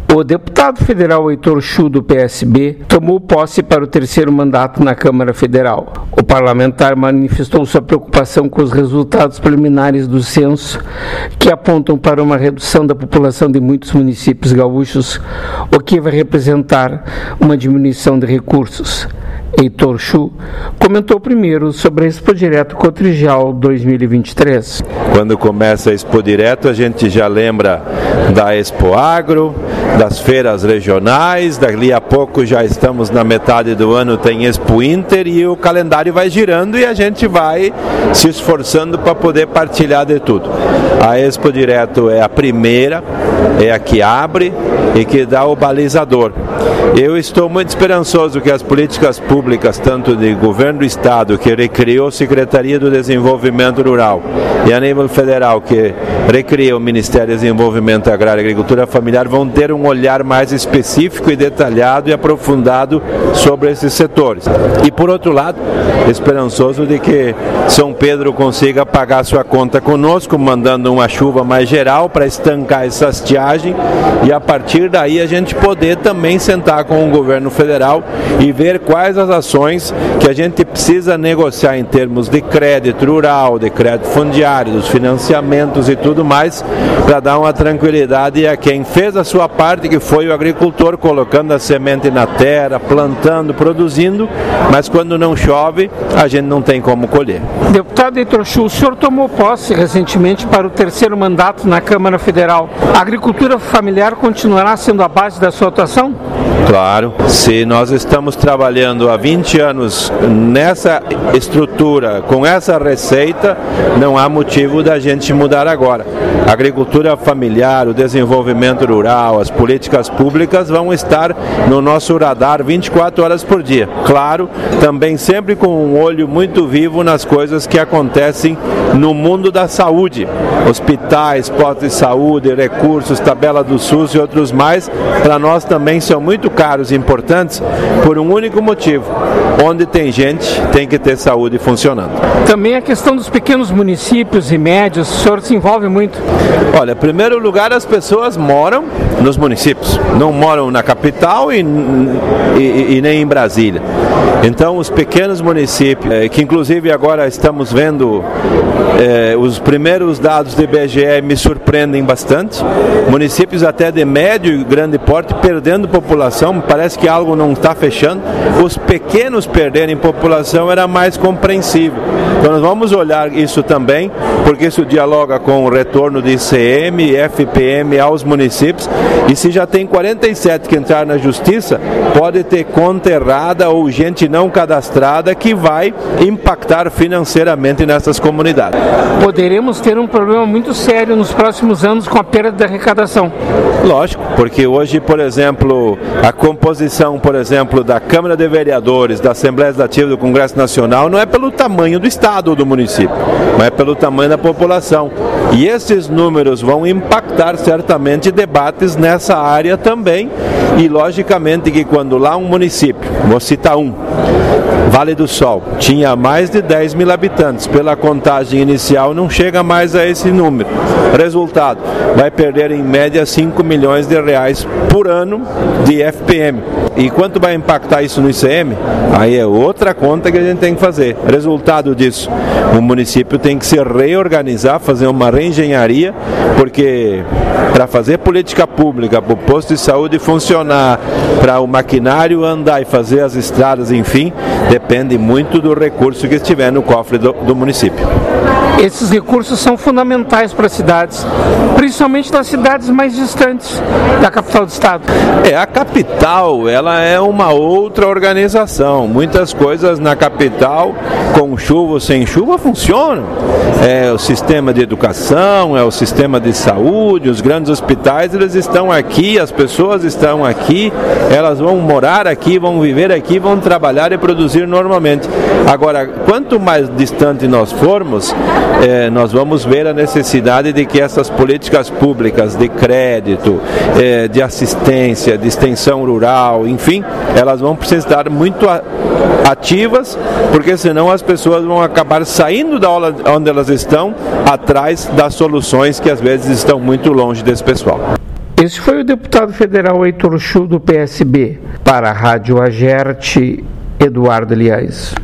O deputado federal Heitor Chu, do PSB, tomou posse para o terceiro mandato na Câmara Federal. O parlamentar manifestou sua preocupação com os resultados preliminares do censo, que apontam para uma redução da população de muitos municípios gaúchos, o que vai representar uma diminuição de recursos. Heitor Chu comentou primeiro sobre a Expo Direto Cotrijal 2023. Quando começa a Expo Direto, a gente já lembra da Expo Agro, das feiras regionais, dali a pouco já estamos na metade do ano, tem Expo Inter e o calendário vai girando e a gente vai se esforçando para poder partilhar de tudo. A Expo Direto é a primeira, é a que abre e que dá o balizador. Eu estou muito esperançoso que as políticas públicas, tanto de governo do Estado, que recriou a Secretaria do Desenvolvimento Rural, e a nível federal, que recria o Ministério do Desenvolvimento Agrário e Agricultura Familiar, vão ter um olhar mais específico e detalhado e aprofundado sobre esses setores. E, por outro lado, esperançoso de que São Pedro consiga pagar sua conta conosco, mandando uma chuva mais geral para estancar essa estiagem e, a partir daí, a gente poder também sentar com o governo federal e ver quais as ações que a gente precisa negociar em termos de crédito rural, de crédito fundiário, dos financiamentos e tudo mais, para dar uma tranquilidade a quem fez a sua parte, que foi o agricultor, colocando a semente na terra, plantando, produzindo, mas quando não chove, a gente não tem como colher. Deputado Heitor Chu, o senhor tomou posse recentemente para o terceiro mandato na Câmara Federal. A agricultura familiar continuará sendo a base da sua atuação? Claro, se nós estamos trabalhando há 20 anos nessa estrutura, com essa receita, não há motivo da gente mudar agora. A agricultura familiar, o desenvolvimento rural, as políticas públicas vão estar no nosso radar 24 horas por dia. Claro, também sempre com um olho muito vivo nas coisas que acontecem no mundo da saúde. Hospitais, postos de saúde, recursos, tabela do SUS e outros mais, para nós também são muito caros e importantes por um único motivo: onde tem gente, tem que ter saúde funcionando. Também a questão dos pequenos municípios e médios, o senhor se envolve muito? Olha, em primeiro lugar, as pessoas moram nos municípios, não moram na capital e nem em Brasília. Então, os pequenos municípios, que inclusive agora estamos vendo os primeiros dados do IBGE, me surpreendem bastante. Municípios até de médio e grande porte perdendo população, parece que algo não está fechando. Os pequenos perderem população era mais compreensível. Então nós vamos olhar isso também, porque isso dialoga com o retorno de ICM e FPM aos municípios, e se já tem 47 que entraram na justiça, pode ter conta errada ou gente não cadastrada que vai impactar financeiramente nessas comunidades. Poderemos ter um problema muito sério nos próximos anos com a perda da arrecadação. Lógico, porque hoje, por exemplo, a composição, por exemplo, da Câmara de Vereadores, da Assembleia Legislativa do Congresso Nacional, não é pelo tamanho do Estado ou do município, mas é pelo tamanho da população. E esses números vão impactar certamente debates nessa área também, e logicamente que quando lá um município, vou citar um, Vale do Sol, tinha mais de 10 mil habitantes, pela contagem inicial não chega mais a esse número. Resultado, vai perder em média 5 milhões de reais por ano de FPM. E quanto vai impactar isso no ICM? Aí é outra conta que a gente tem que fazer. Resultado disso, o município tem que se reorganizar, fazer uma reengenharia, porque para fazer política pública, para o posto de saúde funcionar, para o maquinário andar e fazer as estradas, enfim, depende muito do recurso que estiver no cofre do município. Esses recursos são fundamentais para as cidades, principalmente das cidades mais distantes da capital do estado. A capital, ela é uma outra organização. Muitas coisas na capital, com chuva ou sem chuva, funcionam. É o sistema de educação, é o sistema de saúde, os grandes hospitais, eles estão aqui, as pessoas estão aqui, elas vão morar aqui, vão viver aqui, vão trabalhar e produzir normalmente. Agora, quanto mais distante nós formos, nós vamos ver a necessidade de que essas políticas públicas de crédito, de assistência, de extensão rural, enfim, elas vão precisar estar muito ativas, porque senão as pessoas vão acabar saindo da aula onde elas estão, atrás das soluções que às vezes estão muito longe desse pessoal. Este foi o deputado federal Heitor Chu, do PSB. Para a Rádio Agerte, Eduardo Elias.